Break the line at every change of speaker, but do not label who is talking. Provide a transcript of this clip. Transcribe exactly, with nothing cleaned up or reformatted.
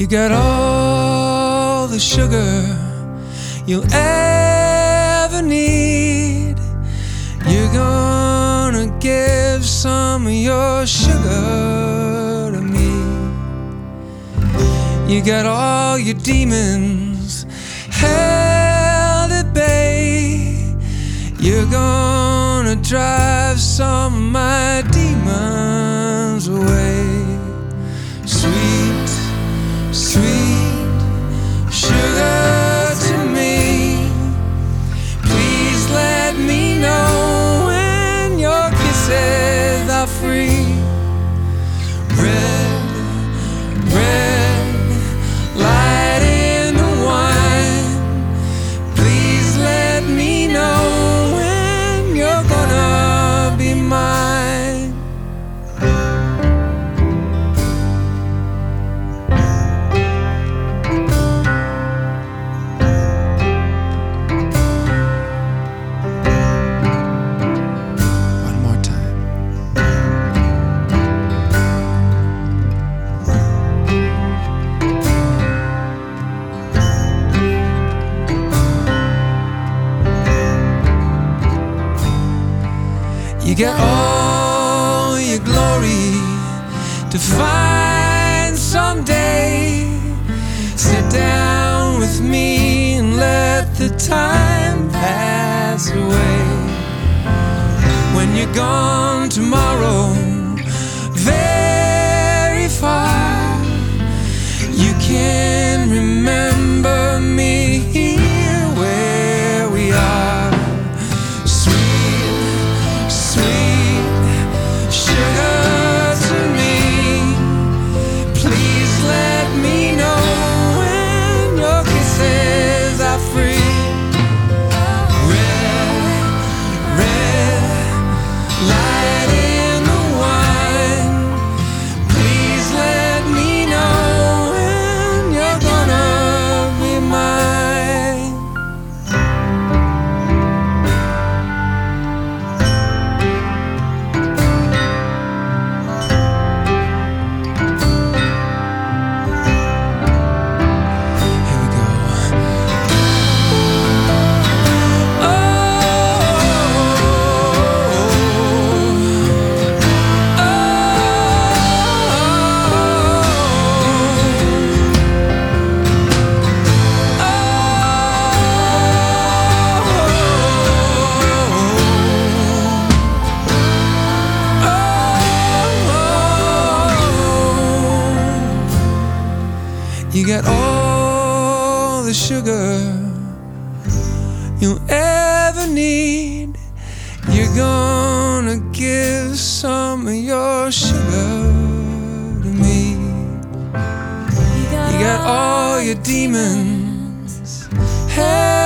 got all the sugar you'll ever need. You're gonna give some of your sugar to me. You got all your demons held at bay. You're gonna drive some of my demons away. Sweet, sweet sugar to me. Please let me know when your kisses are free. Red, red light in the wine. Please let me know when you're gonna be mine. One more time. You get all your glory to find someday. Sit down with me and let the time pass away. When you're gone tomorrow, very far, you can remember me here where we are. Sweet, sweet sugar to me. Please let me know when your kisses are free. Red, red light in the wine. Please let me know when you're gonna be mine. Here we go. You got all the sugar you'll ever need. You're gonna give some of your sugar to me. You got all your demons. Hey.